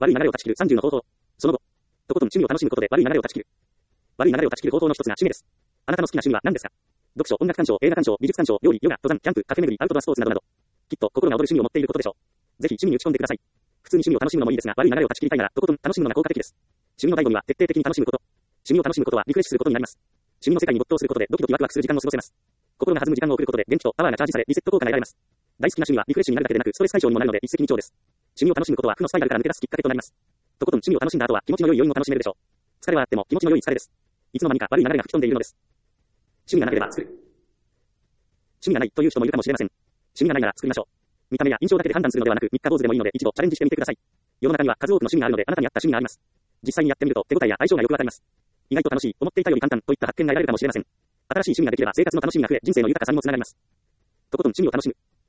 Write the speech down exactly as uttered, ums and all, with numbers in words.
悪い流れを断ち切るさんじゅうの方法。その後、とことん趣味を楽しむことで悪い流れを断ち切る。悪い流れを断ち切る方法の一つが趣味です。あなたの好きな趣味は何ですか？読書、音楽鑑賞、映画鑑賞、美術鑑賞、料理、ヨガ、登山、キャンプ、カフェ巡り、アウトドアスポーツなどなど。きっと心が躍る趣味を持っていることでしょう。ぜひ趣味に打ち込んでください。普通に趣味を楽しむのもいいですが、悪い流れを断ち切りたいなら、とことん楽しむのが効果的です。趣味の醍醐味は徹底的に楽しむこと。趣味を楽しむことはリフレッシュすることになります。趣味の世界に没頭することでドキドキワクワクする時間を過ごせます。心が弾む時間を送ることで元気とパワーがチャージされリセット効果が得られます。大好きな趣味はリフレッシュになるだけでなくストレス解消にもなるので一石二鳥です。趣味を楽しむことは負のスパイラルから抜け出すきっかけとなります。とことん趣味を楽しんだ後は気持ちの良い余韻を楽しめるでしょう。疲れはあっても気持ちの良い疲れです。いつの間にか悪い流れが吹き飛んでいるのです。趣味がなければ作る。趣味がないという人もいるかもしれません。趣味がないなら作りましょう。見た目や印象だけで判断するのではなく、三日坊主でもいいので一度チャレンジしてみてください。世の中には数多くの趣味があるので、あなたに合った趣味があります。実際にやってみると手応えや相性がよくわかります。意外と楽しい、思っていたより簡単といった発見が得られるかもしれません。新しい趣味ができれば生活の楽しみが増え、人生の豊かさにもつながります。とことん趣味を楽しむ。